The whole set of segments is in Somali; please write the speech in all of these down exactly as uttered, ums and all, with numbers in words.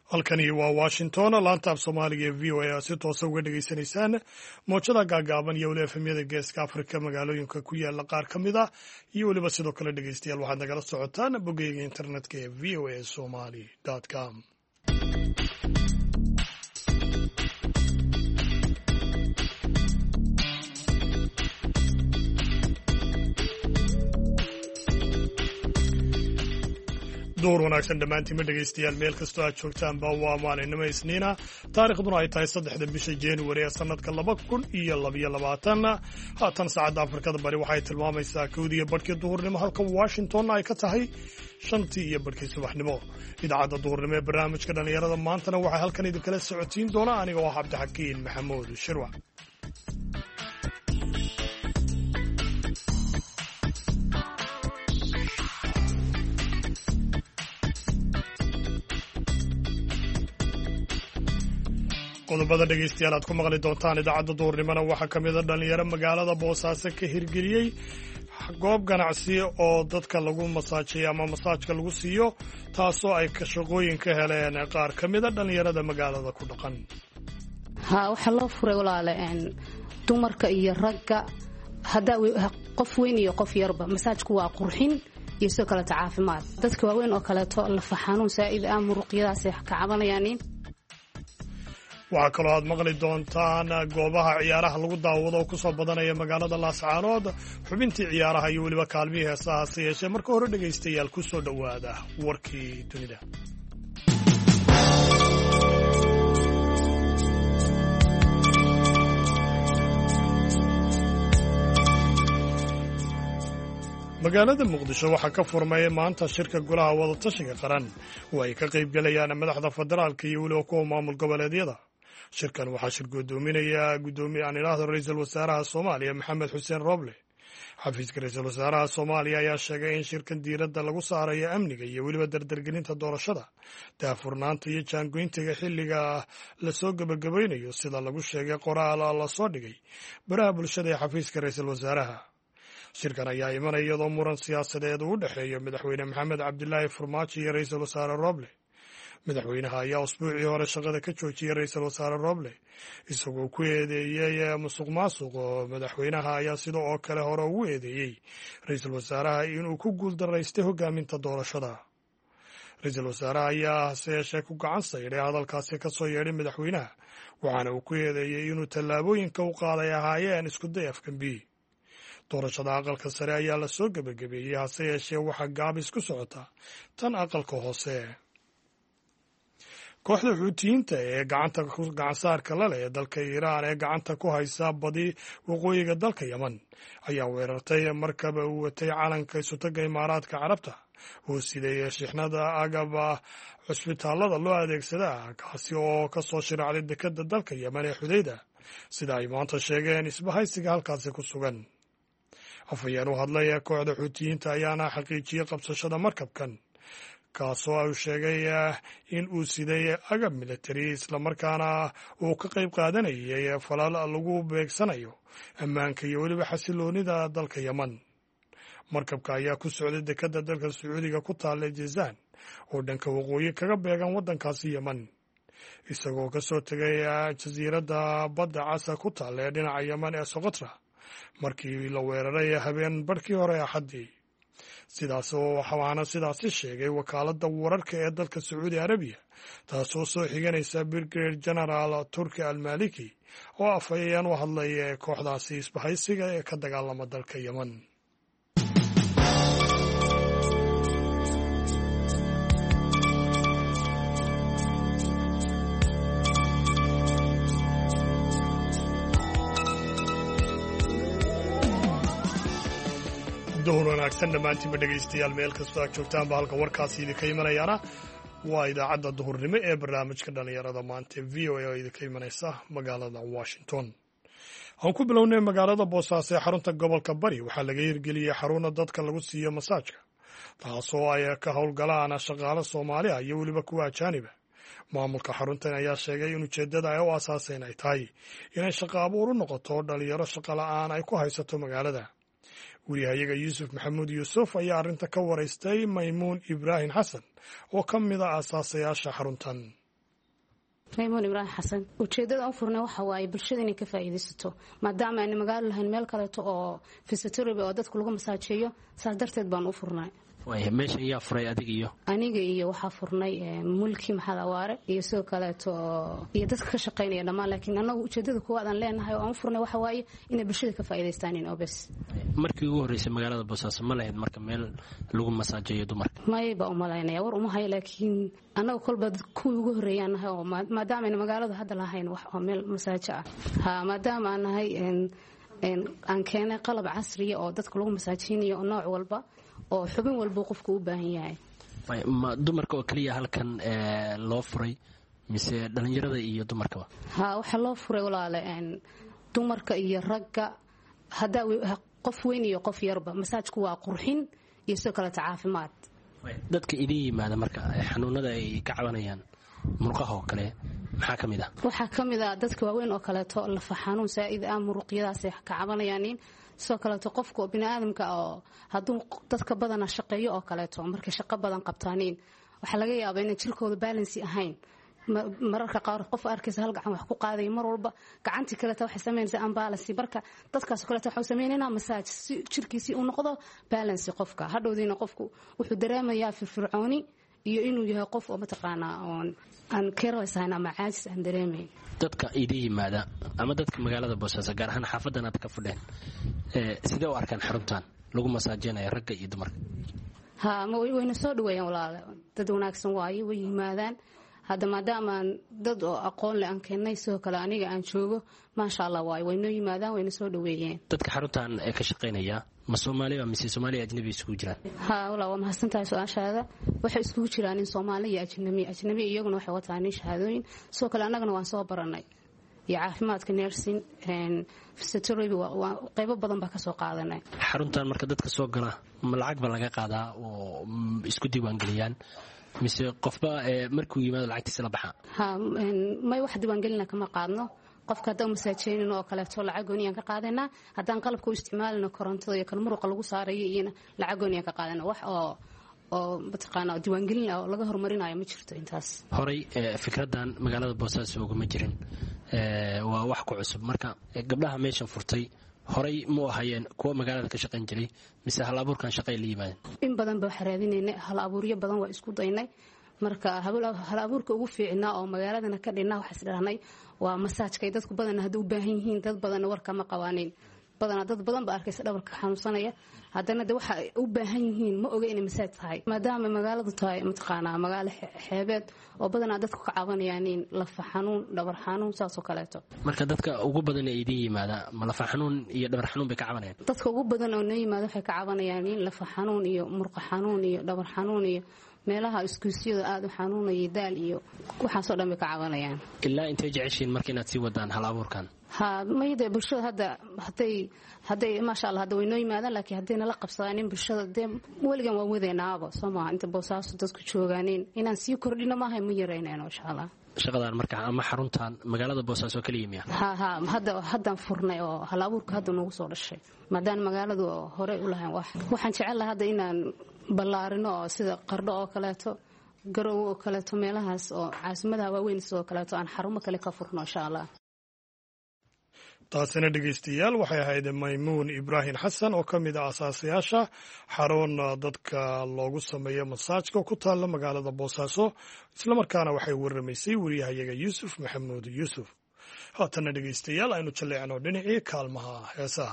halkani waa washington laanta af soomaaliga ee v o a si toosa uga dhegaysanaysaan mowjada gaagaaban iyo weli efemyada geeska afrika magaalooyinka ku yaala qaar ka mid ah iyo weliba sidoo kale dhegeystayaal waxaad nagala socotaan boggeyga internetka ee v o a somali com duur wanaagsan dhammaantiinma dhegaystayaal meel kastoo aad joogtaanba waa maalinimo isniina taarikhduna ay tahay saddexda bisha januari ee sannadka laba kun iyo labaiyo labaatan haatan saacadda afrikada bari waxay tilmaamaysaa kowdiiyo badhkii duhurnimo halka washingtonna ay ka tahay shantii iyo badhkii subaxnimo idaacadda duhurnimo ee barnaamijka dhallinyarada maantana waxay halkan idinkala socotiin doonaa aniga oo ah cabdixakiin maxamuud shirwac qodobada dhegaystayaal aad ku maqli doontaan idaacadda duhurnimona waxaa ka mid a dhallinyaro magaalada boosaaso ka hirgeliyey goob ganacsi oo dadka lagu masaajiyo ama masaajka lagu siiyo taasoo ay shaqooyin ka heleen qaar ka mid a dhallinyarada magaalada ku dhaqan ha waxaa loo furay walaale dumarka iyo ragga haddaa qof weyn iyo qof yarba masaajku waa qurxin iyo sidoo kaleeto caafimaad dadka waaweyn oo kaleeto lafa xanuun saa'id ah muruqyadaasay ka cabanayaan. waxaa kaloo aad maqli doontaan goobaha ciyaaraha lagu daawado oo ku soo badanaya magaalada laascaanood xubintii ciyaaraha iyo weliba kaalmihii heesaha hase yeeshee marka hore dhegaystayaal ku soo dhowaada warkii dunida. magaalada muqdisho waxaa ka furmay maanta shirka golaha wadatashiga qaran oo ay ka qayb galayaan madaxda federaalka iyo weliba kuwa maamul goboleedyada. shirkan waxaa shir guddoominaya guddoomiye aan idhaahdo ra-iisul wasaaraha soomaaliya maxamed xuseen rooble. xafiiska ra-iisul wasaaraha soomaaliya ayaa sheegay in shirkan diiradda lagu saarayo amniga iyo weliba dardargelinta doorashada daahfurnaanta iyo jaangoyntiga xilliga lasoo gebagabaynayo sida lagu sheegay qoraal lasoo dhigay baraha bulshada ee xafiiska ra-iisul wasaaraha. shirkan ayaa imanaya iyadoo muran siyaasadeed uu u dhexeeyo madaxweyne maxamed cabdilaahi farmaajo iyo ra-iisul wasaare rooble. madaxweynaha ayaa usbuucii hore shaqada ka joojiyey ra-iisul wasaare rooble isagoo ku eedeeyey musuq maasuq oo madaxweynaha ayaa sida oo kale hore ugu eedeeyey ra-iisul wasaaraha inuu ku guuldaraystay hogaaminta doorashada. ra-iisul wasaaraha ayaa hase yeeshee ku gacan saydhay hadalkaasi ka soo yeedhay madaxweynaha waxaana uu ku eedeeyey inuu tallaabooyinka u qaaday ahaayeen iskuday afkambi. doorashada aqalka sare ayaa lasoo gebagabeeyey hase yeeshee waxaa gaabis ku socota tan aqalka hoose. kooxda xuutiyiinta ee gacanta gacansaarka la leh ee dalka iiraan ee gacanta ku haysa badi waqooyiga dalka yeman ayaa weerartay markaba uu watay calanka isutaga imaaraadka carabta oo siday shixnada agaba cusbitaalada loo adeegsadaa kaasi oo ka soo shiraacday dekada dalka yeman ee xudayda sida ay maanta sheegeen isbahaysiga halkaasi ku sugan. afhayeen u hadlay ee kooxda xuutiyiinta ayaana xaqiijiyey qabsashada markabkan kaasoo uu sheegay in uu siday agab militari islamarkaana uu ka qayb qaadanayay falal lagu beegsanayo ammaanka iyo weliba xasiloonida dalka yeman. markabka ayaa ku socday dekada dalka sacuudiga ku taalla jazaan oo dhanka waqooyi kaga beegan waddankaasi yeman isagoo ka soo tegay jasiiradda badda casa ku taalla ee dhinaca yeman ee socotra markii la weeraray habeen barhkii hore axaddii. sidaas waxaana sidaasi sheegay wakaaladda wararka ee dalka sacuudi arabiya taasoo soo xiganaysa brigadier general turki almaliki oo afhayeen u hadlay kooxdaasi isbahaysiga ee ka dagaalama dalka yeman. duhur wanaagsan dhammaantiinba dhegaystayaal meel kastoo aad joogtaanba halka warkaasi idinka imanayaana waa idaacadda duhurnimo ee barnaamijka dhallinyarada maanta v o a oo idinka imanaysa magaalada washington. aan ku bilownay magaalada boosaaso ee xarunta gobolka bari waxaa laga hirgeliyey xaruna dadka lagu siiyo masaajka taasoo ay ka howlgalaan shaqaale soomaali ah iyo weliba kuwa ajaaniba. maamulka xaruntan ayaa sheegay in ujeeddada ay u asaaseen ay tahay inay shaqo abuur u noqoto dhalinyaro shaqo la'aan ay ku haysato magaalada. wariyahayaga yuusuf maxamuud yuusuf ayaa arrinta ka waraystay maymuun ibraahim xasan oo ka mid a aasaasayaasha xaruntan. Maymuun Ibraahim Xasan ujeedada aan furnay waxa waaye bulshada inay ka faa'iideysato maadaama aan magaalo lahayn meel kale oo visitor oo dadku lagu masaajeeyo saas darteed baan u furnay way meesha ayaa furay adiga iyo aniga iyo waxa furnay mulki maxal awaare iyo soo kale to iyo dadka ka shaqeynaya dhamaan laakiin anagu ujeedada kuwa aan leenahay oo aan furnay waxa waaye inay bulshada ka faa'iideystaan in obes markii ugu horeysay magaalada Boosaaso ma lahayd marka meel lagu masaajeeyo dumarka mayba uma lahaynaya war uma hay laakiin anagu kolba kuwii ugu horeeyaan nahay oo maadaama in magaalada hadda lahayn wax oo meel masaajo ah ha maadaama aan nahay in aan keenay qalab casri ah oo dadka lagu masaajinayo nooc walba oo xubin walba qofku u baahan yahay ma dumarka oo kaliya halkan ee loo furay mise dhalinyarada iyo dumarkaba ha waxa loo furay walaale een dumarka iyo ragga hada qof weyn iyo qof yarba masaajku waa qurxin iyo soo kala caafimaad dadka idin yimaada marka xanuunada ay ka cabanayaan murqaha oo kale maxaa kamid ah waxa kamid ah dadka waaweyn oo kale to la faxanuun saa'id ah muruqyadaas ay ka cabanayaan soo kale to qofka bini'aadamka oo haduu dadka badan shaqeeyo oo kale to markay shaqo badan qabtaaniin waxa laga yaabaa in jirkooda balance ahayn mararka qaar qof arkaysa hal gacan wax ku qaaday mar walba gacanti kale ta waxa sameynaysa balance barka dadkaas kale ta waxa sameynayna massage jirkiisi uu noqdo balance qofka hadhowdiina qofku wuxuu dareemayaa firfircooni iyo inuu yahay qof oo mataqaana oo aan keeraysan ama caajis aan dareemay dadka idin yimaada ama dadka magaalada Boosaaso gaar ahaan xaafadan aad ka fudheen ee sidee u arkaan xaruntan lagu masaajinayo ragga iyo dumarka ha ma wayna soo dhaweeyaan walaalo dad wanaagsan waaye way yimaadaan hada maadaama dad oo aqoon leh aan keenay soo kale aniga aan joogo ma sha Allah way wayna yimaadaan wayna soo dhaweeyeen dadka xaruntan ee ka shaqeynaya ma Soomaaliya mise Soomaaliya ajnabi isku jiraan ha wala waa mahadsantahay su'aashaada waxa isku jiraan in Soomaaliya iyo ajnabi ajnabi iyaguna waxay wataan shahaadooyin soo kale anagana waan soo baranay iyo caafimaadka nursing and physiotherapy waa qaybo badan ba ka soo qaadanay xaruntan marka dadka soo gala ma lacag ba laga qaadaa oo isku diiwaan galiyaan mise qofba markuu yimaado lacagtiisa la baxa ha may wax diiwaan galina kama qaadno qofka hadda masaajeenin oo kale to lacag gooniyan ka qaadana hadaan qalabka u isticmaalno korontada iyo kala muruqa lagu saarayo iyana lacag gooniyan ka qaadana wax oo oo bataqaana diiwaan galin oo laga hormarinayo ma jirto intaas horay fikradan magaalada Boosaaso ugu ma jirin ee waa wax ku cusub marka gabdhaha meeshan furtay horay ma ahayeen kuwa magaalada ka shaqeyn jiray mise hal abuurkan shaqay la yimaadeen in badan ba xaraadinayna hal abuuryo badan waa isku daynay marka hal abuurka ugu fiicnaa oo magaaladana ka dhinaa waxa isdhaanay waa masaajka dadku badan haduu u baahan yihiin dad badan warka ma qawaaniin badan dad badan ba arkaysa dhabarka xanuunsanaya hadana de waxa u baahan yihiin ma oga inay masaaj tahay maadaama magaaladu tahay mataqaana magaalo xeebeed oo badan dadku ka cabanayaan in lafa xanuun dhabar xanuun saasoo kaleeto marka dadka ugu badan ee idin yimaada ma lafa xanuun iyo dhabar xanuun bay ka cabanayaan dadka ugu badan oo yimaada waxay ka cabanayaan in lafa xanuun iyo murqa xanuun iyo dhabar xanuun iyo meelaha iskuusiyada aad u xanuunaya daal iyo waxa soo dhan bay ka cabanayaan ilaa intee jeceshiin markii inaad sii wadaan hal abuurkan ha mayda bulshada hadda haday haday ma sha Allah hada way noo yimaadaan laakiin hadayna la qabsadaan in bulshada de waligan waa wadeenaaba Soomaa inta Boosaaso dadku joogaaneen inaan sii kordhino ma hay ma yareynayno insha Allah shaqadan marka ama xaruntan magaalada Boosaaso kaliya miya ha ha hadda hadda furnay oo hal abuurka hadda noogu soo dhashay maadaama magaaladu hore u lahayn wax waxaan jecelahay hadda inaan ballaarino oo sida qardho oo kaleeto garow oo kaleeto meelahaas oo caasimadaha waaweyn sidoo kaleeto aan xarumo kale ka furno insha Allah taasina dhegaystayaal waxay ahayd Maymuun Ibraahim Xasan oo ka mid ah asaasayaasha xarun dadka loogu sameeyo masaajka ku taala magaalada Boosaaso isla markaana waxay warramaysay wariyahayaga Yuusuf Maxamuud Yuusuf haatana dhegaystayaal aynu jaleecno dhinacii kaalmaha heesaha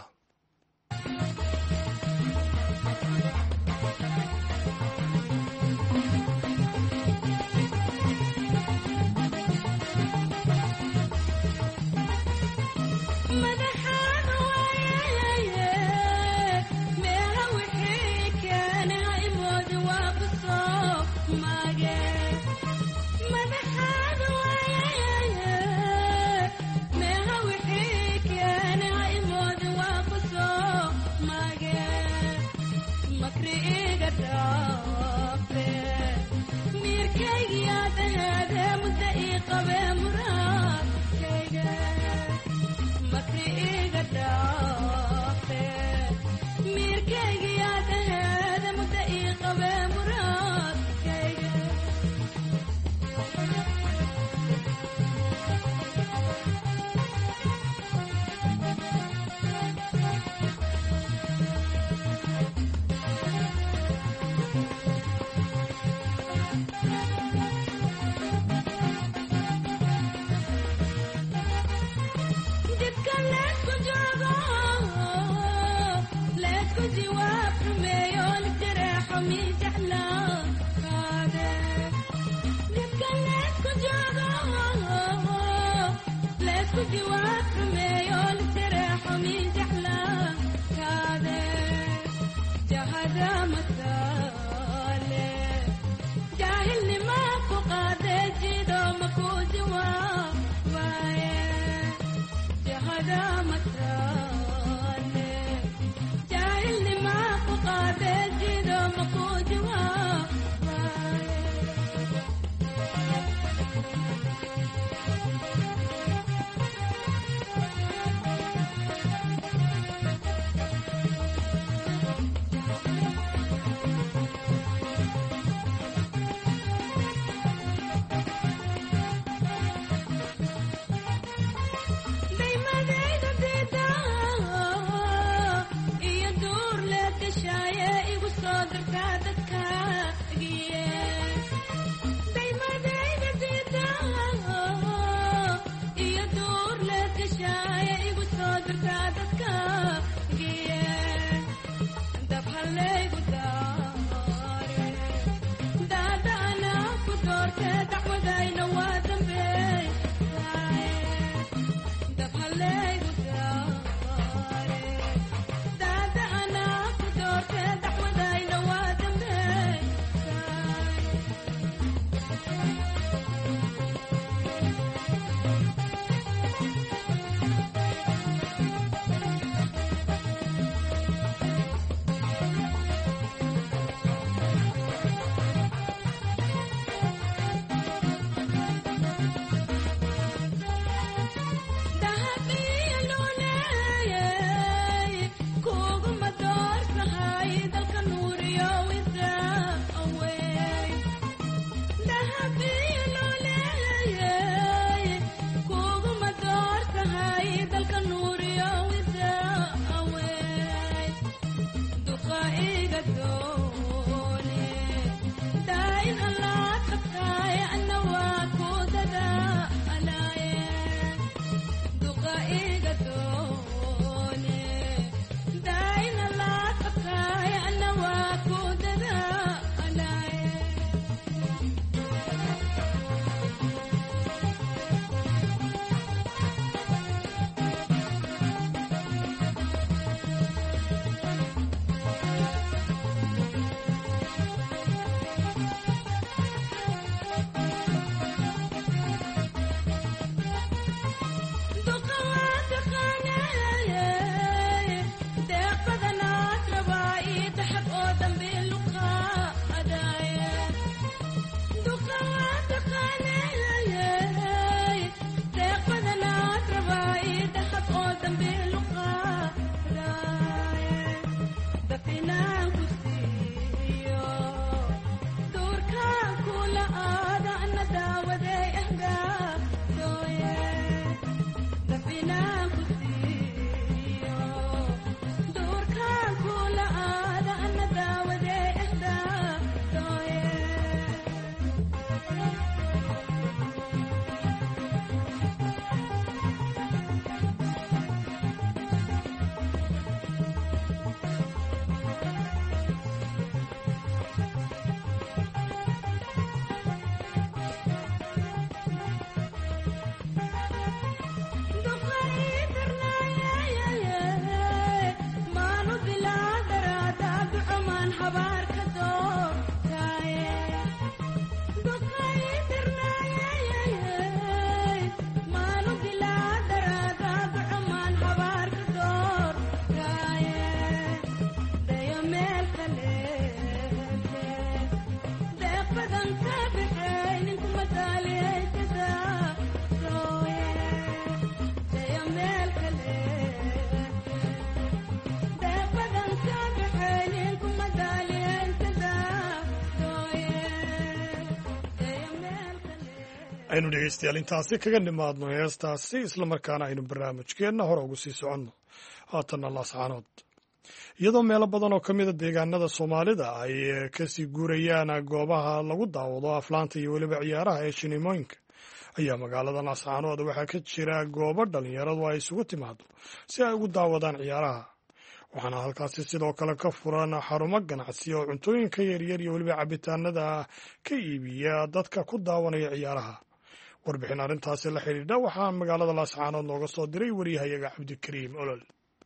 aynu dhegaystayaal intaasi kaga nimaadno heestaasi islamarkaana aynu barnaamijkeenna hore ugu sii soconno haatanna laascaanood iyadoo meelo badan oo ka mida deegaanada soomaalida ay kasii guurayaan goobaha lagu daawado aflaanta iyo weliba ciyaaraha ee shineemooyinka ayaa magaalada laascaanood waxaa ka jira goobo dhalinyaradu ay isugu timaado si ay ugu daawadaan ciyaaraha waxaana halkaasi sidoo kale ka furan xarumo ganacsi oo cuntooyinka yaryar iyo weliba cabitaanada ka iibiya dadka ku daawanaya ciyaaraha warbixin arrintaasi la xidhiidha waxaa magaalada laascaanood nooga soo diray wariyahayaga cabdikariim olol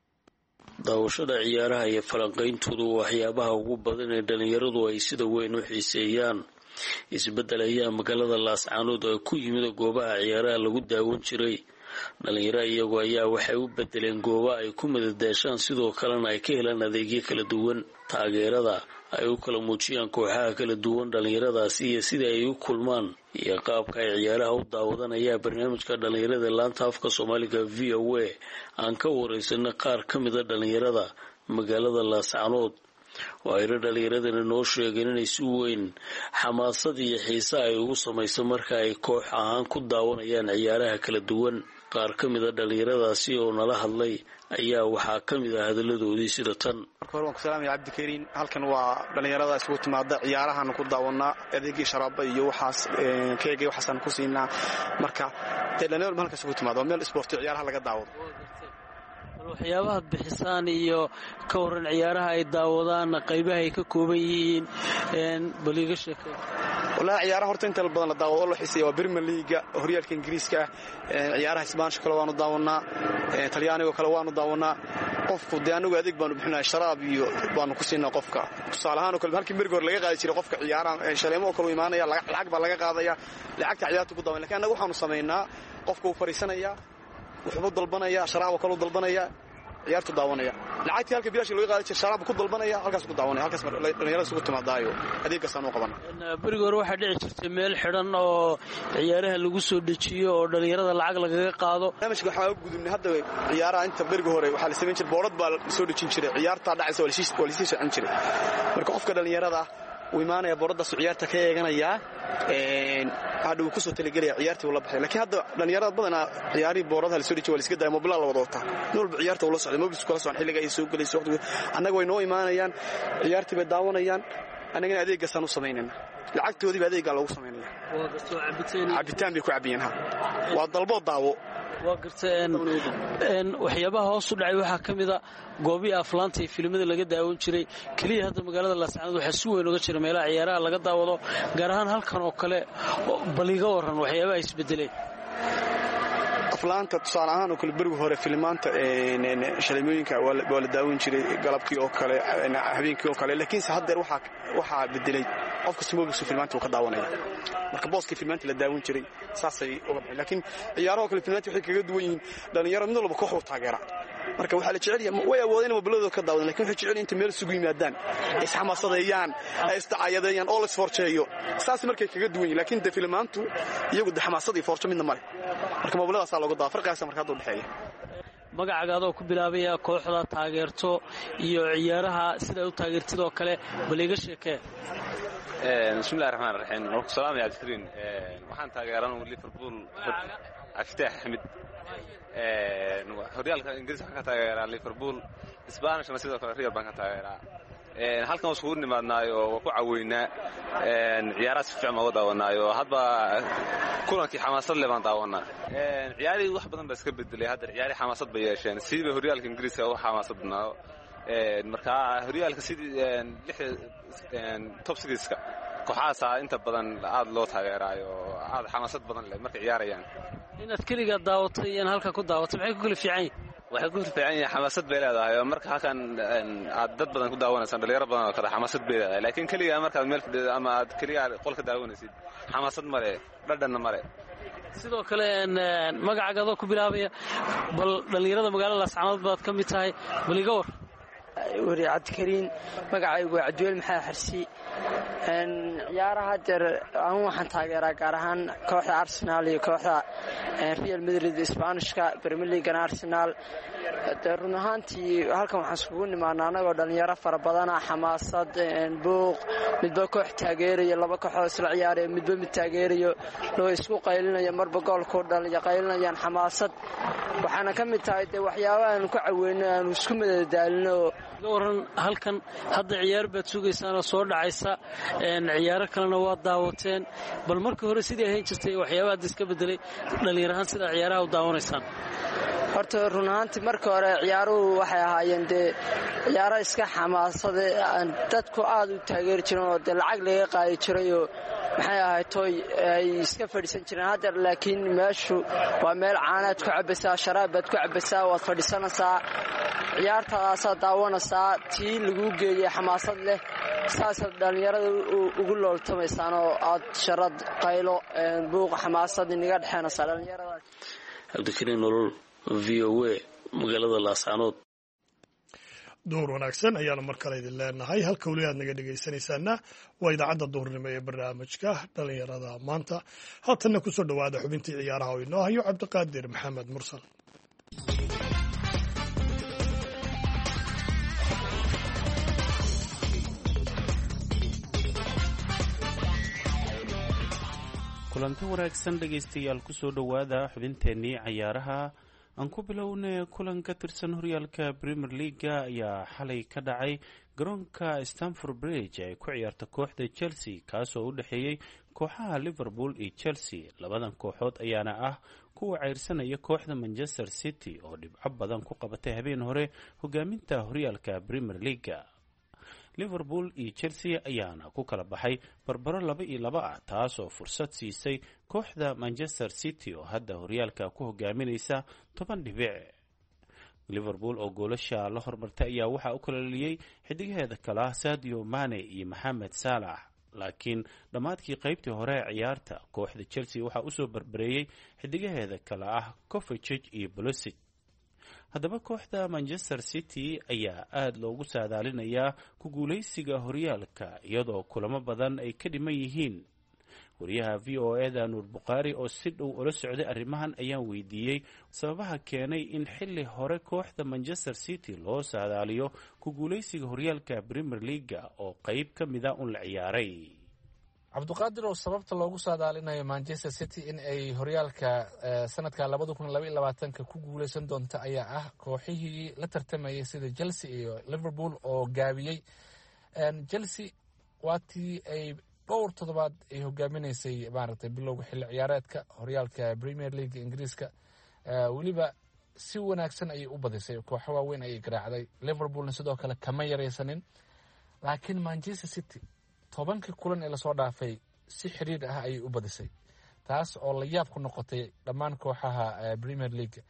daawashada ciyaaraha iyo falanqayntoodu waxyaabaha ugu badan ee dhalinyaradu ay sida weyn u xiiseeyaan isbeddel ayaa magaalada laascaanood oo ku yimid goobaha ciyaaraha lagu daawan jiray dhalinyaro iyagu ayaa waxay u bedeleen goobo ay ku madadaashaan sidoo kalena ay ka helaan adeegyo kala duwan taageerada ay u kala muujiyaan kooxaha kala duwan dhalinyaradaasi iyo sida ay u kulmaan iyo qaabka ay ciyaaraha u daawadaan ayaa barnaamijka dhalinyarada laanta afka soomaaliga v o a aan ka wareysanay qaar ka mida dhalinyarada magaalada laascaanood waayna dhalinyaradana noo sheegeen inay si weyn xamaasad iyo xiise ay ugu samayso marka ay koox ahaan ku daawanayaan ciyaaraha kala duwan qaar ka mid a dhallinyaradaasi oo nala hadlay ayaa waxaa ka mid ah hadalladoodii sida tan. marka hore waan ku salaamaya cabdikariin. halkan waa dhallinyarada isugu timaada ciyaarahan ku daawanaa adeegii sharaaba iyo waxaas keegay waxaasaan ku siinaa. marka dhallinyarada halkan isugu timaada waa meel isboorti ciyaaraha laga daawado. waxyaabaha bixisaan iyo ka waran ciyaaraha ay daawadaan qaybaha ay ka kooban yihiin bal iga sheekay. walahi ciyaaraha horta inta badan la daawado oo la xiiseeyo waa Premier League, horyaalka Ingiriiska ah, ciyaaraha Isbaanishka kale waanu daawanaa, Talyaaniga kale waanu daawanaa. qofku de anagu adeeg baanu bixinaa sharaab iyo baanu ku siinaa qofka. tusaale ahaan oo kale halkii Mergoor laga qaadi jiray qofka ciyaaraha shaleemo oo kale u imaanaya lacag baa laga qaadaya, lacagta ciyaarta ku daawan. laakiin anagu waxaanu sameeynaa qofka uu fariisanaya wuxuu dalbanaya sharaab kale uu dalbanaya ciyaartu daawanaya, lacagtii halka bilaash laga qaadi jiray sharaab ku dalbanaya halkaas ku daawanaya. halkaas dhalinyarada isugu timaadaayo adeegaasaan u qabanaa. berigoor waxaa dhici jirtay meel xidhan oo ciyaaraha lagu soo dejiyo oo dhalinyarada lacag lagaga qaado. barnaamijka waxaa ugu gudubnay hadda ciyaaraha inta beriga hore waxaa la samayn jiray boorad baa soo dejin jiray, ciyaarta dhacaysa waa la sii socon jiray. marka qofka dhalinyarada uu imaanaya booradaas ciyaarta ka eeganaya hadda uu ku soo talagelaya ciyaartii uu la baxay. laakiin hadda dhalinyarada badanaa ciyaarihii booradaha la soo dejiyo waa la iska daaya, mobilada la wada wataa, nin walba ciyaarta uu la socday, mobilku kala socon xilliga ay soo galayso waqtiga. annaga way noo imaanayaan ciyaartii bay daawanayaan, annagana adeegaasaan u samaynayna, lacagtoodiiba adeegaa loogu samaynaya. cabitaan bay ku cabiyeen. ha waa dalbood daawo. waa garteen waxyaabaha hoos u dhacay waxaa ka mida goobihii aflaanta iyo filimada laga daawan jiray. keliya hadda magaalada Laascaanood waxaa si weyn uga jira meelaha ciyaaraha laga daawado, gaar ahaan halkan oo kale. bal iga waran waxyaabaha isbedeleen. aflaanta tusaale ahaan oo kale beriga hore filmaanta shaleemooyinka waa la daawan jiray galabkii oo kale, habeenkii oo kale. laakiinse haddeer waxaa bedelay qofka smobisu filmaanta uu ka daawanaya. marka booskii filmaanta la daawan jiray saasay uga baxeen. laakiin ciyaaraha kale filmaanta waxay kaga duwan yihiin, dhalinyaro mid walba koox uu taageera. marka waxaa la jecel yahay way awoodeen mobiladooda ka daawadan, laakiin waxay jecel yihiin inta meel isugu yimaadaan ay isxamaasadeeyaan, ay isdacayadeeyaan oo la isforjeeyo. saas markay kaga duwan yihiin. laakiin de filmaantu iyagu de xamaasad iyo forjo midna male. marka mobiladaas looga daa farqigaas marka hadda u dhaxeeya. magacaaga oo ku bilaabaya kooxda taageerto iyo ciyaaraha sida u taageertid oo kale bal iga sheekay. ee bismillaahir rahmaanir rahiim. oo ku salaamay Cabdikariin. ee waxaan taageeran Liverpool Aftah Ahmed. ee horyaalka Ingiriiska waxaan ka taageeraa Liverpool, Isbaanishna sidoo kale Real baan ka taageeraa. ee halkan isku nimaadnaayo oo ku caawinaa ee ciyaaraha si fiican oo daawanaayo. hadba kulankii xamaasad leh baan daawanaa. ee ciyaarihii wax badan baa iska bedelay. hadda ciyaarihii xamaasad bay yeesheen, sidii horyaalka Ingiriiska oo xamaasadnaa. ee marka horyaalka sidii ee top six-ka kooxaha inta badan aad loo taageerayo, aad xamaasad badan leh markay ciyaarayaan. inaad kaliya daawatay in halka ku daawato maxay ku kala fiican yihiin? waxay ku fiican yihiin xamaasad bay leedahay. marka halkan aad dad badan ku daawanaysan dhalinyaro badan oo kale xamaasad bay leedahay. laakiin kaliya markaad meel fadhido ama aad kaliya qolka daawanaysid xamaasad male, dhadhanna male. sidoo kale magacaaga ku bilaabaya bal dhalinyarada magaalada Laascaanood baad ka mid tahay, bal iga war. wari Cabdikariin. magacaygu waa Cabdiweel Maxamed Xarsi. een ciyaaraha jeer aan waxaan taageeraa gaar ahaan kooxda Arsenal iyo kooxda Real Madrid Isbaanishka, Premier League Arsenal. run ahaantii halkan waxaan isugu nimaanaa anagoo dhalinyaro fara badan, xamaasad, buuq, midba koox taageerayo, laba kooxood isla ciyaarayo, midba mid taageerayo, loo isku qaylinayo, marba goolku dhaliyo qaylinayaan, xamaasad. waxaana ka mid tahay dee waxyaabaha aanu ku caweyno aanu isku madadaalino. waran halkan hadda ciyaar baad sugaysaan oo soo dhacaysa, ciyaaro kalena waad daawateen. bal markii hore sidii ahayn jirtay waxyaabaha hadda iska bedelay dhalinyarahaan sida ciyaaraha u daawanaysaan. horta run ahaantii markii hore ciyaaruhu waxay ahaayeen dee ciyaaro iska xamaasade, dadku aad u taageeri jireen oo dee lacag laga qaadi jirayoo maxay ahayd toy ay iska fadhiisan jireen. hadda laakiin meeshu waa meel caanaad ku cabaysaa, sharaab baad ku cabaysaa, waad fadhiisanaysaa, ciyaartaadaasaad daawanaysaa, tii laguu geeyey xamaasad leh. saasaad dhalinyarada ugu looltamaysaan oo aad sharad qaylo buuq xamaasad inaga dhexeynaysaa dhalinyaradaas. Cabdikariin nolol v o a magaalada Laascaanood. duur wanaagsan ayaanu mar kale idin leenahay. halka weli aad naga dhegaysanaysaana waa idaacadda duurnimo ee barnaamijka dhalinyarada maanta. haatanna ku soo dhowaada xubintii ciyaaraha oo inoo hayo Cabdiqaadir Maxamed Mursal. kulanti wanaagsan dhegaystayaal kusoo dhowaada xubinteennii cayaaraha aan ku bilownay kulan ka tirsan horyaalka Premier League ayaa xalay ka dhacay garoonka Stamford Bridge ay ku ciyaarta kooxda Chelsea kaasoo u dhaxeeyay kooxaha Liverpool iyo Chelsea. labadan kooxood ayaana ah kuwa ceyrsanaya kooxda Manchester City oo dhibco badan ku qabatay habeen hore hogaaminta horyaalka Premier League. Liverpool iyo Chelsea ayaana ku kala baxay barbaro laba iyo laba ah taasoo fursad siisay kooxda Manchester City oo hadda horyaalka ku hogaaminaysa toban dhibic. Liverpool oo goolasha la hormartay ayaa waxa uu kala liyay xidigaheeda kala Sadio Mane iyo Mohamed Salah, laakiin dhamaadkii qaybtii hore ee ciyaarta kooxda Chelsea waxa uu soo barbareeyay xidigaheeda kala ah Kovacic iyo Pulisic. haddaba kooxda Manchester City ayaa aad loogu saadaalinayaa ku guuleysiga horyaalka iyadoo kulamo badan ay ka dhiman yihiin. wariyaha V O A da Nuur Buqaari oo si dhow ula socday arrimahan ayaan weydiiyey sababaha keenay in xilli hore kooxda Manchester City loo saadaaliyo ku guuleysiga horyaalka Premier League oo qayb ka mid ah un la ciyaaray. cabduqaadir oo sababta loogu saadaalinayo Manchester City in ay horyaalka sanadka laba kun iyo laba iyo labaatan ku guuleysan doonto ayaa ah kooxihii la tartamayay sida Chelsea iyo Liverpool oo gaabiyay. Chelsea waatii ay dhowr toddobaad ay hogaaminaysay maaragtay bilowga xilli ciyaareedka horyaalka Premier League Ingiriiska, weliba si wanaagsan ayay u badisay, kooxo waaweyn ayay garaacday. Liverpoolna sidoo kale kama yaraysanin, laakiin Manchester City tobankii kulan ee lasoo dhaafay si xiriir ah ayay u badisay, taas oo la yaab ku noqotay dhammaan kooxaha Premier League.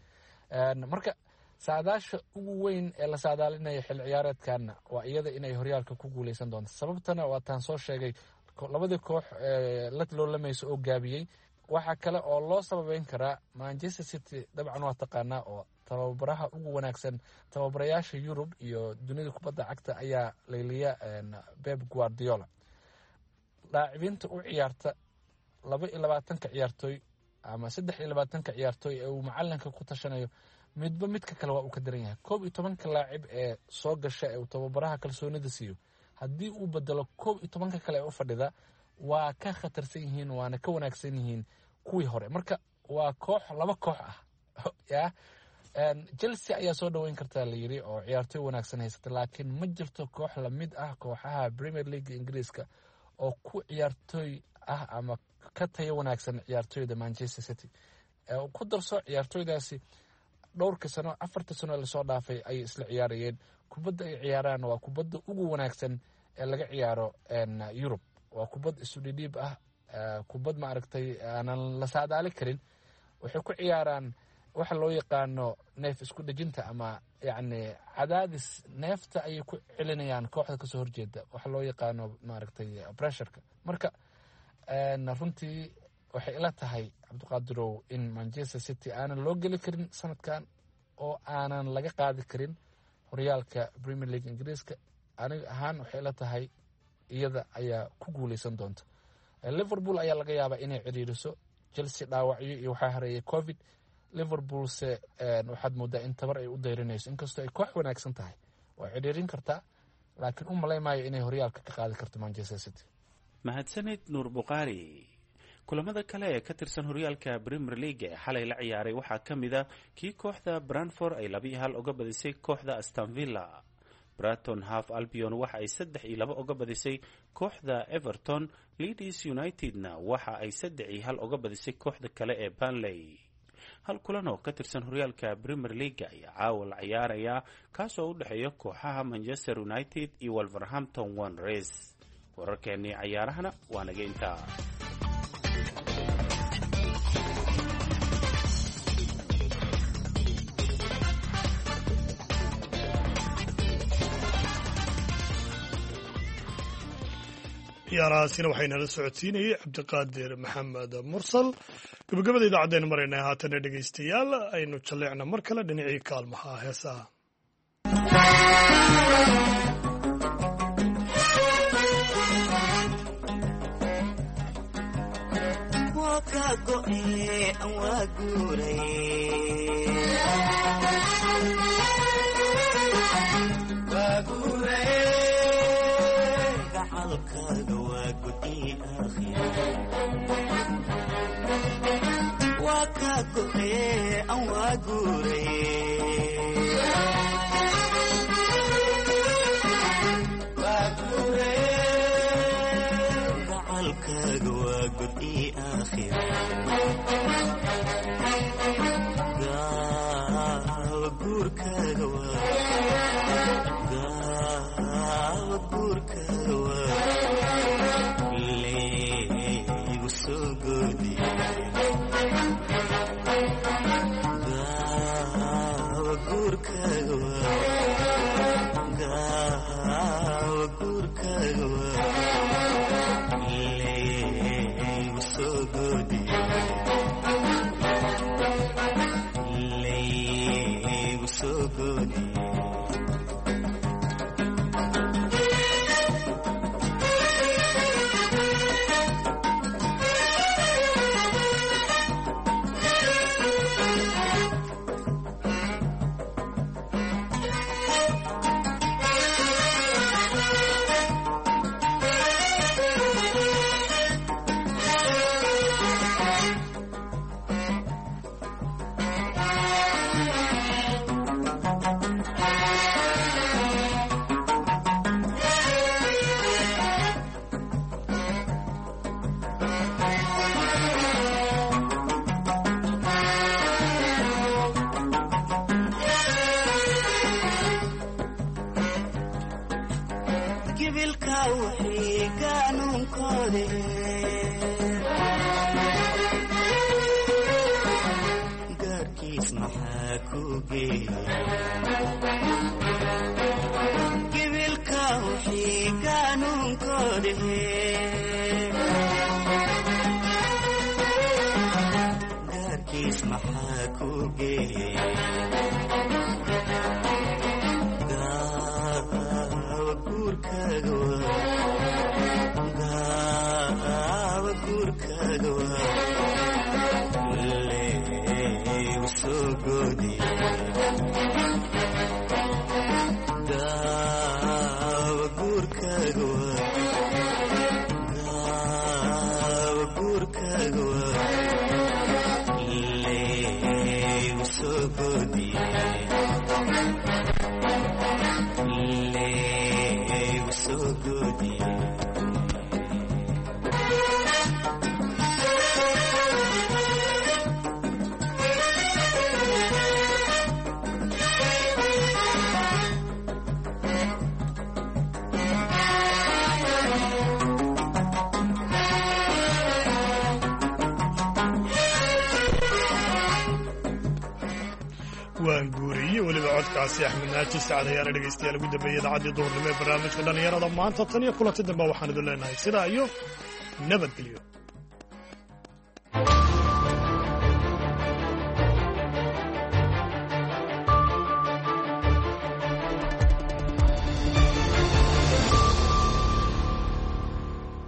marka saadaasha ugu weyn ee la saadaalinaya xilli ciyaareedkan waa iyada inay horyaalka ku guuleysan doonto. sababtana waa taan soo sheegay labadii koox la loolamaysa oo gaabiyey. waxaa kale oo loo sababeyn karaa Manchester City dabcan waa taqaanaa oo tababaraha ugu wanaagsan tababarayaasha Yurub iyo dunida kubadda cagta ayaa leeliya Pep Guardiola. لاعبينta u ciyaarta laba iyo labaatan ka ciyaartoy ama saddex iyo labaatan ka ciyaartoy ee uu macalinka ku tashanayo midba midka kale waa uu ka daran yahay. koob iyo toban ka laacib ee soo gasha ee tababaraha kalsoonida siiyo haddii uu bedelo koob iyo toban ka kale ee u fadhida waa ka khatarsan yihiin waana ka wanaagsan yihiin kuwii hore. marka waa koox laba koox ah ya Chelsea ayaa soo dhaweyn kartaa la yiri oo ciyaartoy wanaagsan haysata, laakiin ma jirto koox la mid ah kooxaha Premier League Ingiriiska oo ku ciyaartoy ah ama ka tayo wanaagsan ciyaartoyda Manchester City. ee ku darso ciyaartoydaasi dhowrka sano afarta sano la soo dhaafay ay isla ciyaarayeen. kubadda ay ciyaaraan waa kubadda ugu wanaagsan ee laga ciyaaro in Europe. waa kubad isu dhidhiib ah, kubad ma aragtay aan la saadaali karin. waxay ku ciyaaraan waxa loo yaqaano neef isku dhajinta ama yani cadaadis neefta ay ku celinayaan kooxda ka soo horjeeda, waxa loo yaqaano ma aragtay pressure-ka. marka een runtii waxay ila tahay cabduqaadirow in Manchester City aanan loo geli karin sanadkan oo aanan laga qaadi karin horyaalka Premier League Ingiriiska. aniga ahaan waxay ila tahay iyada ayaa ku guuleysan doonta. Liverpool ayaa laga yaabaa inay ciriiriso. Chelsea dhaawacyo iyo waxa hareeyay Covid. Liverpool se waxaad moodaa in tabar ay u dayrinayso, inkastoo ay koox wanaagsan tahay waa ciriirin kartaa, laakiin u maleemayo inay horyaalka ka qaadi karto Manchester City. mahadsanid Nuur Buqaari. kulamada kale ee ka tirsan horyaalka Premier League ee xalay la ciyaaray waxaa ka mid ah kii kooxda Brentford ay laba iyo hal uga badisay kooxda Aston Villa. Brighton Half Albion waxa ay saddex iyo laba uga badisay kooxda Everton. Leeds Unitedna waxa ay saddex iyo hal uga badisay kooxda kale ee Burnley. hal kulan oo ka tirsan horyaalka Premier League ayaa caawa la ciyaaraya kaasoo u dhexeeya kooxaha Manchester United iyo Wolverhampton Wanderers. wararkeennii ciyaarahana waa naga intaa. ciyaarahaasina waxaynala socodsiinayay cabdiqaadir maxamed mursal. gabagabada idaacaddeen maraynay haatana dhegaystayaal aynu jalleecna mar kale dhinacii kaalmaha heesaha. gacalkaaga waa gudi waa ka go'ee aan waa guuraye gacalkaaga waa gudi aakhira gaawa guurkaaga waa gaawa guurkaaga waa leegu soo goodiye gaawa guurkaaga waa gaawa guurkaaga waa leegu soo goodiye leegu soo goodiye waan guuriyey weliba codkaasi axmed naaji sacad ayaana dhegaystayaal ugu dambeeyey idaacadii duhurnimo ee barnaamijka dhallinyarada maanta tan iyo kulanti dambe waxaan idin leenahay sidaa iyo nabadgelyo.